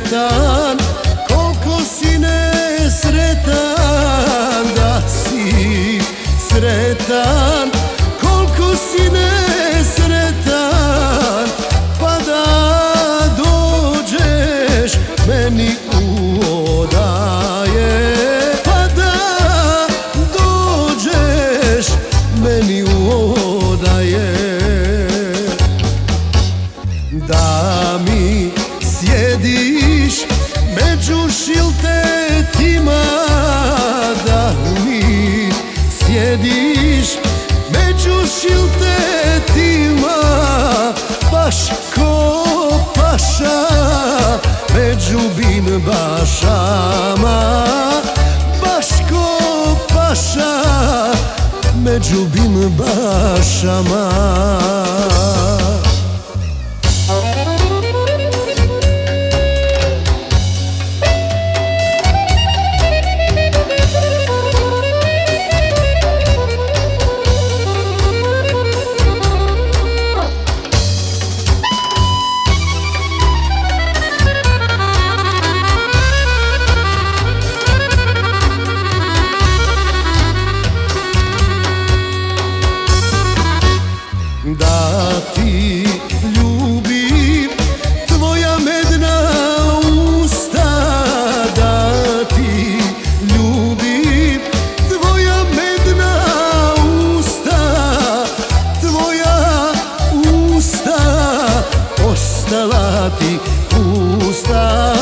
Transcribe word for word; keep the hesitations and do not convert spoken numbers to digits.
sretan, koliko si nesretan, da si sretan, koliko si nesretan, pa da dođeš meni u odaje, pa da dođeš meni u odaje, da mi sjediš među šiltetima, da mi sjediš među šiltetima, baš ko paša među bimbašama, baš ko paša među bimbašama. Da ti ljubim tvoja medna usta, da ti ljubim tvoja medna usta, tvoja usta ostala ti pusta.